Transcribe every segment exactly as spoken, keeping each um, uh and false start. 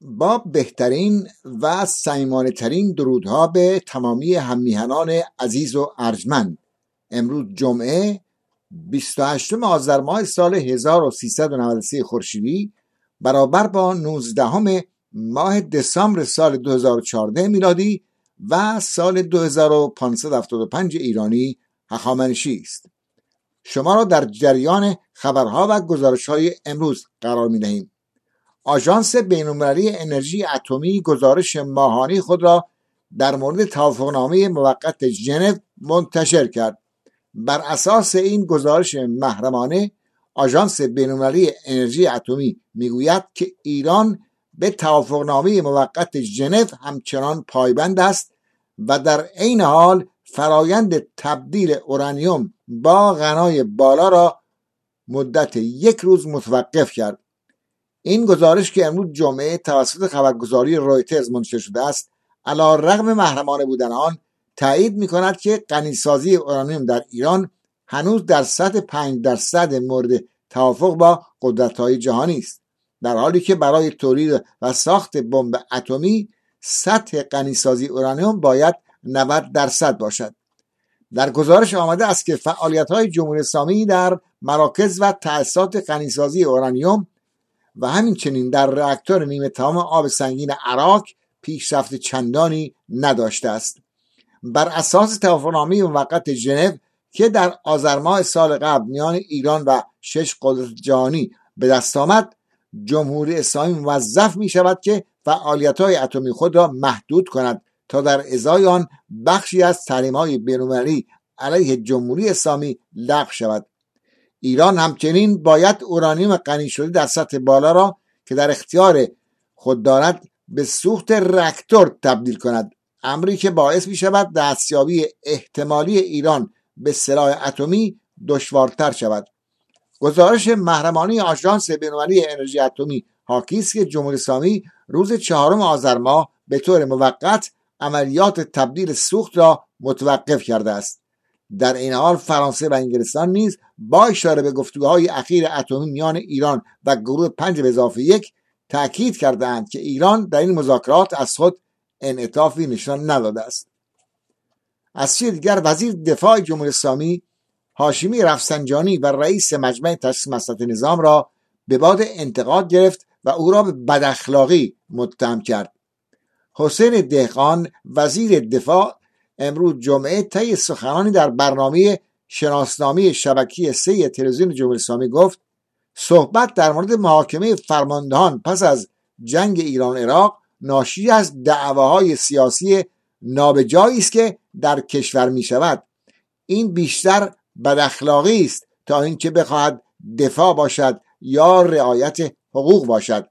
با بهترین و صمیمانه ترین درودها به تمامی هممیهنان عزیز و ارجمند، امروز جمعه بیست و هشتم آذر ماه سال هزار و سیصد و نود و سه خورشیدی برابر با نوزدهم ماه دسامبر سال دو هزار و چهارده میلادی و سال دو هزار و پانصد و هفتاد و پنج ایرانی هخامنشی است. شما را در جریان خبرها و گزارش‌های امروز قرار می‌دهیم. آژانس بین‌المللی انرژی اتمی گزارش ماهانه خود را در مورد توافقنامه موقت ژنو منتشر کرد. بر اساس این گزارش محرمانه، آژانس بین‌المللی انرژی اتمی میگوید که ایران به توافقنامه موقت ژنو همچنان پایبند است و در عین حال فرایند تبدیل اورانیوم با غنای بالا را مدت یک روز متوقف کرد. این گزارش که امروز جمعه توسط خبرگزاری رویترز منتشر شده است، علی رغم محرمانه بودن آن، تایید می‌کند که غنیسازی اورانیوم در ایران هنوز در سطح پنج درصد مورد توافق با قدرت‌های جهانی است، در حالی که برای تولید و ساخت بمب اتمی سطح غنیسازی اورانیوم باید نود درصد باشد. در گزارش آمده است که فعالیت‌های جمهوری اسلامی در مراکز و تأسیسات غنیسازی اورانیوم و همینچنین در راکتور نیمه تمام آب سنگین عراق پیشرفت چندانی نداشته است. بر اساس توافقنامه موقت ژنو که در آذر ماه سال قبل میان ایران و شش قدرت جهانی به دست آمد، جمهوری اسلامی موظف می شود که فعالیت‌های اتمی خود را محدود کند تا در ازای آن بخشی از تحریم‌های بین‌المللی علیه جمهوری اسلامی لغو شود. ایران همچنین باید اورانیوم غنی شده در سطح بالا را که در اختیار خود دارد به سوخت راکتور تبدیل کند، امری که باعث می شود دستیابی احتمالی ایران به سلاح اتمی دشوارتر شود. گزارش محرمانه آژانس بین‌المللی انرژی اتمی حاکی است که جمهوری اسلامی روز چهارم آذر ماه به طور موقت عملیات تبدیل سوخت را متوقف کرده است. در این حال فرانسه و انگلستان نیز با اشاره به گفتگوهای اخیر اتمی میان ایران و گروه پنج به اضافه یک تأکید کردند که ایران در این مذاکرات از خود انعطافی نشان نداده است. از سوی دیگر وزیر دفاع جمهوری اسلامی هاشمی رفسنجانی و رئیس مجمع تشخیص مصلحت نظام را به باد انتقاد گرفت و او را به بداخلاقی متهم کرد. حسین دهقان وزیر دفاع امروز جمعه طی سخنانی در برنامه شناسنامه شبکه سه تلویزیون جمهوری اسلامی گفت صحبت در مورد محاکمه فرماندهان پس از جنگ ایران عراق ناشی از دعواهای سیاسی نابجایی است که در کشور می شود. این بیشتر بداخلاقی است تا اینکه بخواهد دفاع باشد یا رعایت حقوق باشد.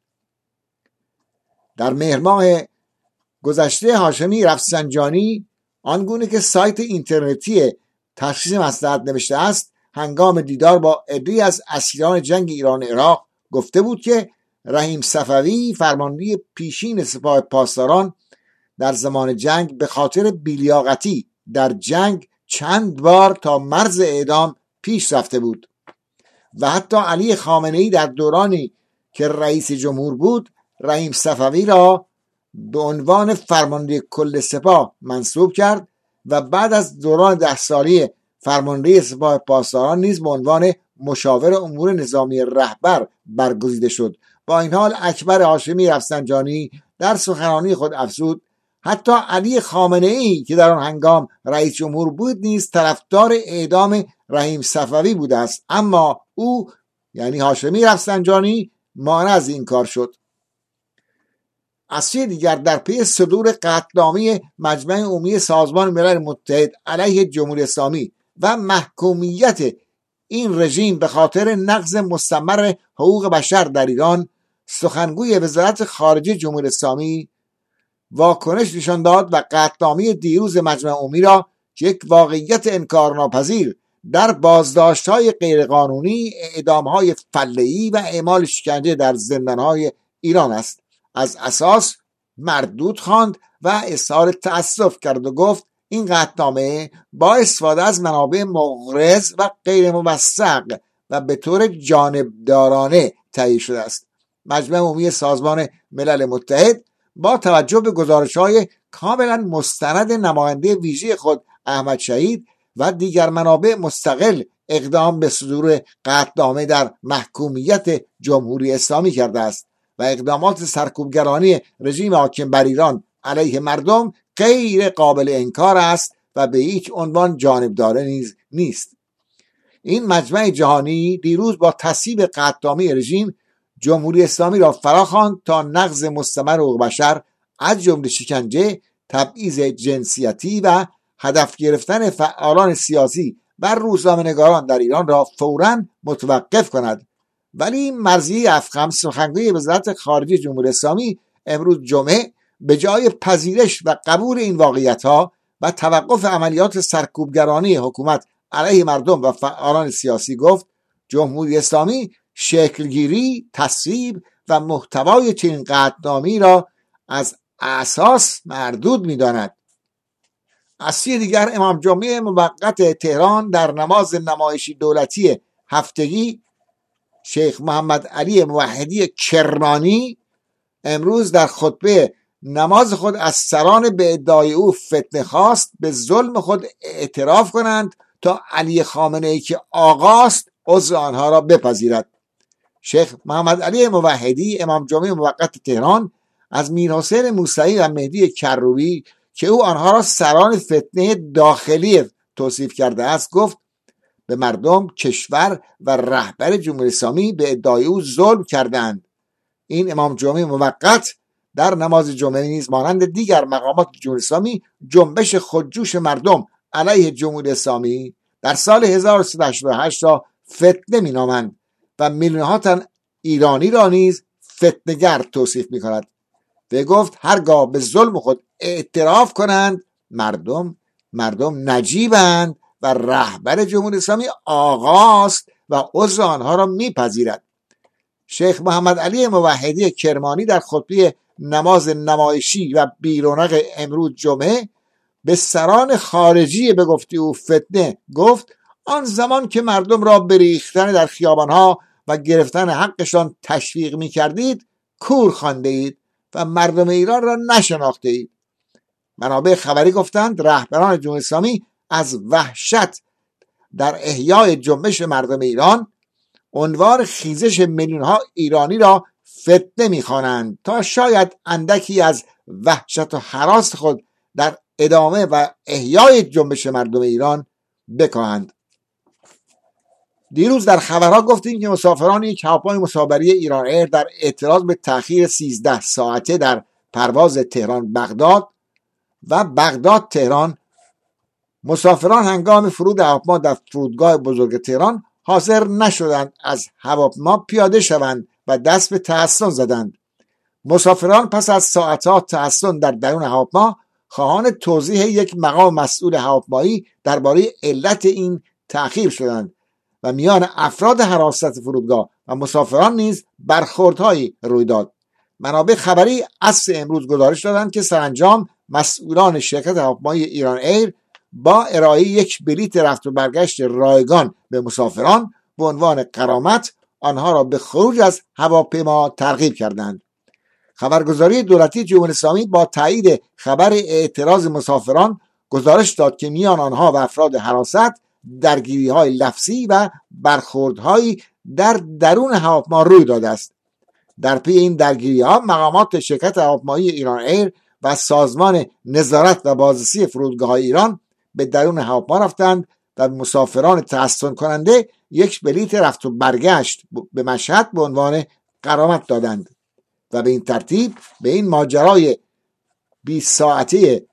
در مهر ماه گذشته هاشمی رفسنجانی آنگونه که سایت اینترنتی تشخیص مصلحت نوشته است، هنگام دیدار با عده‌ای از اسیران جنگ ایران عراق گفته بود که رحیم صفوی فرمانده پیشین سپاه پاسداران در زمان جنگ به خاطر بی‌لیاقتی در جنگ چند بار تا مرز اعدام پیش رفته بود و حتی علی خامنه‌ای در دورانی که رئیس جمهور بود رحیم صفوی را به عنوان فرمانده کل سپاه منصوب کرد و بعد از دوران ده سالی فرمانده سپاه پاسداران نیز به عنوان مشاور امور نظامی رهبر برگزیده شد. با این حال اکبر هاشمی رفسنجانی در سخنرانی خود افزود حتی علی خامنه‌ای که در آن هنگام رئیس جمهور بود نیز طرفدار اعدام رحیم صفوی بوده است، اما او یعنی هاشمی رفسنجانی مانع از این کار شد. از سوی دیگر در پی صدور قطعنامه مجمع عمومی سازمان ملل متحد علیه جمهوری اسلامی و محکومیت این رژیم به خاطر نقض مستمر حقوق بشر در ایران، سخنگوی وزارت خارجه جمهوری اسلامی واکنش نشان داد و قطعنامه دیروز مجمع عمومی را که یک واقعیت انکارناپذیر در بازداشت‌های غیرقانونی، اعدام‌های فله‌ای و اعمال شکنجه در زندان‌های ایران است، از اساس مردود خواند و اظهار تأسف کرد و گفت این قطعنامه با استفاده از منابع مغرض و غیر موثق و به طور جانبدارانه تهیه شده است. مجمع عمومی سازمان ملل متحد با توجه به گزارش‌های کاملا مستند نماینده ویژه خود احمد شهید و دیگر منابع مستقل اقدام به صدور قطعنامه در محکومیت جمهوری اسلامی کرده است و اقدامات سرکوبگرانی رژیم حاکم بر ایران علیه مردم غیر قابل انکار است و به هیچ عنوان جانبدارانه نیز نیست. این مجمع جهانی دیروز با تصویب قطعنامه رژیم جمهوری اسلامی را فراخواند تا نقض مستمر حقوق بشر از جمله شکنجه، تبعیض جنسیتی و هدف گرفتن فعالان سیاسی و روزنامه‌نگاران در ایران را فوراً متوقف کند. ولی مرضیه افخم سخنگوی وزارت خارجه جمهوری اسلامی امروز جمعه به جای پذیرش و قبول این واقعیت‌ها و توقف عملیات سرکوبگرانه حکومت علیه مردم و فعالان سیاسی گفت جمهوری اسلامی شکلگیری، تصویب و محتوای چنین قطعنامه‌ای را از اساس مردود می‌داند. از سوی دیگر امام جمعه موقت تهران در نماز نمایشی دولتی هفتگی شیخ محمد علی موحدی کرمانی امروز در خطبه نماز خود از سران به ادعای او فتنه خواست به ظلم خود اعتراف کنند تا علی خامنه ای که آقاست عذر آنها را بپذیرد. شیخ محمد علی موحدی امام جمعه موقت تهران از میرحسین موسوی و مهدی کروبی که او آنها را سران فتنه داخلی توصیف کرده است گفت به مردم، کشور و رهبر جمهوری اسلامی به ادعای او ظلم کردند. این امام جمعه موقت در نماز جمعه نیز مانند دیگر مقامات جمهوری اسلامی جنبش خودجوش مردم علیه جمهوری اسلامی در سال هزار و سیصد و هشتاد و هشت را فتنه مینامند و میلیون‌ها تن ایرانی را نیز فتنه‌گر توصیف می‌کند. و گفت هرگاه به ظلم خود اعتراف کنند مردم مردم نجیبند و رهبر جمهوری اسلامی آقاست و عذر آنها را میپذیرد. شیخ محمد علی موحدی کرمانی در خطبه نماز نمایشی و بیرونق امروز جمعه به سران خارجی به گفته او فتنه گفت آن زمان که مردم را به ریختن در خیابانها و گرفتن حقشان تشویق میکردید کور خوانده اید و مردم ایران را نشناخته اید. منابع خبری گفتند رهبران جمهوری اسلامی از وحشت در احیای جنبش مردم ایران عنوان خیزش میلیون‌ها ایرانی را فتنه می‌خوانند تا شاید اندکی از وحشت و هراس خود در ادامه و احیای جنبش مردم ایران بکاهند. دیروز در خبرها گفتیم که مسافران یک هواپیمای مسافری ایران ایر در اعتراض به تأخیر سیزده ساعته در پرواز تهران بغداد و بغداد تهران مسافران هنگام فرود هواپیما در فرودگاه بزرگ تهران حاضر نشدند از هواپیما پیاده شوند و دست به تحصن زدند. مسافران پس از ساعتها تحصن در درون هواپیما خواهان توضیح یک مقام مسئول هواپیمایی درباره علت این تأخیر شدند و میان افراد حراست فرودگاه و مسافران نیز برخوردهایی روی داد. منابع خبری عصر امروز گزارش دادند که سرانجام مسئولان شرکت هواپیمایی ایران ایر با ارائه یک بلیط رفت و برگشت رایگان به مسافران به عنوان غرامت آنها را به خروج از هواپیما ترغیب کردند. خبرگزاری دولتی جمهوری اسلامی با تایید خبر اعتراض مسافران گزارش داد که میان آنها و افراد حراست درگیری‌های لفظی و برخوردهایی در درون هواپیما روی داده است. در پی این درگیری‌ها مقامات شرکت هواپیمایی ایران ایر و سازمان نظارت و بازرسی فرودگاه‌های ایران به درون هواپیما رفتند و مسافران تحصن کننده یک بلیط رفت و برگشت به مشهد به عنوان غرامت دادند و به این ترتیب به این ماجرای بیست ساعته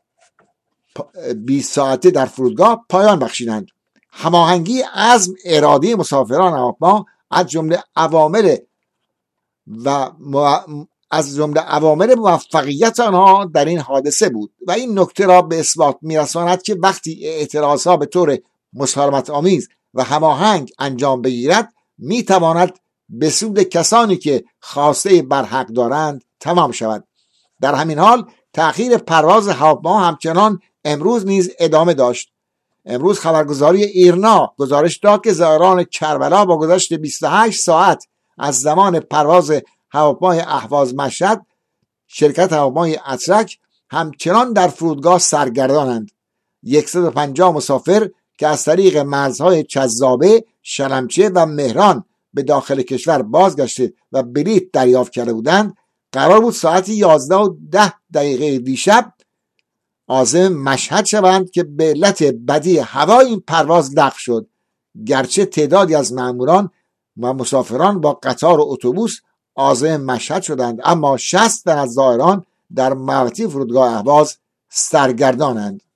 بیست ساعته در فرودگاه پایان بخشیدند. هماهنگی عزم اراده مسافران هواپیما از جمله عوامل و از جمله عوامل موفقیت آنها در این حادثه بود و این نکته را به اثبات می‌رساند که وقتی اعتراضها به طور مسالمت آمیز و هماهنگ انجام بگیرد میتواند به سود کسانی که خواسته برحق دارند تمام شود. در همین حال تأخیر پرواز هواپیما همچنان امروز نیز ادامه داشت. امروز خبرگزاری ایرنا گزارش داد که زائران کربلا با گذشت بیست و هشت ساعت از زمان پرواز هواپیمای اهواز مشهد شرکت هواپیمای اترک همچنان در فرودگاه سرگردانند. صد و پنجاه مسافر که از طریق مرزهای چذابه، شلمچه و مهران به داخل کشور بازگشته و بلیط دریافت کرده بودند، قرار بود ساعت یازده و ده دقیقه دیشب عازم مشهد شوند که به علت بدی هوا این پرواز لغو شد. گرچه تعدادی از ماموران و مسافران با قطار و اتوبوس عازم مشهد شدند، اما شصت تن از زائران در محوطه فرودگاه اهواز سرگردانند.